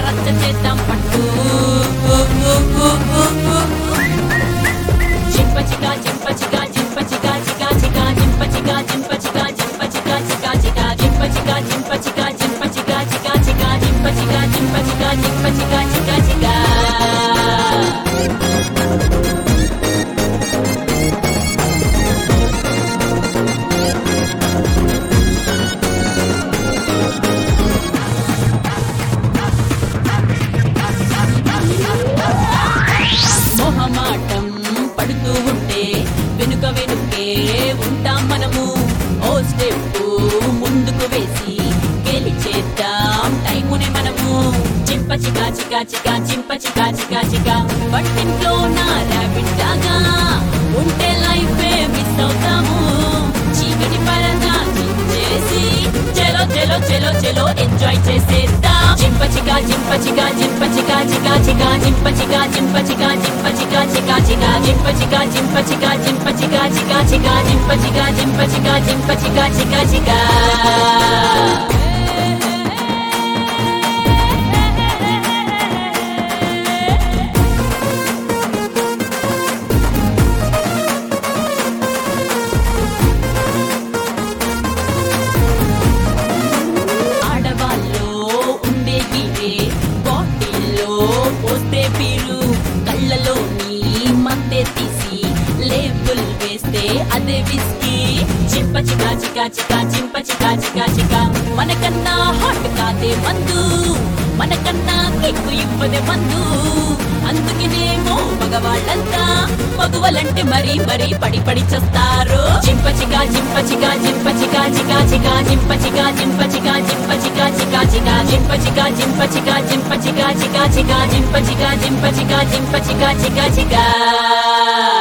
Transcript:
రచ్చ చేద్దాం పట్టు చింపచిగా చింపచిగా చింపచిగా చిగా చిగా చింపచిగా చింపచిగా చింపచిగా చిగా చిగా చింపచిగా చింపచిగా చింపచిగా చిగా చిగా చింపచిగా చింపచిగా చింపచిగా చిగా చిగా మొహమాటం పడుతూ ఉంటే వెనుక వెనుకే ఉంటాం మనము ఓ స్టెప్ ముందుకు వేసి గెలిచేద్దాం టైమునే మనము చింపచిగా చిగా చిగా చింపచిగా చిగా చిగా వంటింట్లో నా ర్యాబిట్ లాగా ఉంటే లైఫ్ మిస్ అవుతాము చీకటి పరదా చేసి చెలో చెలో చెలో చెలో ఎంజాయ్ చేసేద్దాం చింపచిగా చింపచిగా చింపచిగా చిగా చిగా చింపచిగా చింపచిగా చింపచిగా చిగా చిగా చింపచిగా చింపచిగా చింపచిగా చిగా చిగా చింపచిగా చింపచిగా చింపచిగా చిగా చిగా పోస్తే పీరు కళ్ళలోని మందే తీసి లేబుల్ వేస్తే అదే విస్కీ చింపచిగా చిగా చిగా చింపచిగా చిగా చిగా మనకన్నా హాట్ కాదే మందు మనకన్నా కిక్కు ఇవ్వదే మందు అందుకనేమో మగవాళ్ళంతా మగువలంటే మరీ మరీ పడి పడి చేస్తారు చింపచిగా చింపచిగా చింపచిగా చిగా చిగా చింపచిగా చింపచిగా చింపచిగా చిగా చిగా చింపచిగా చింపచిగా చింపచిగా చిగా చిగా చింపచిగా చింపచిగా చింపచిగా చిగా చిగా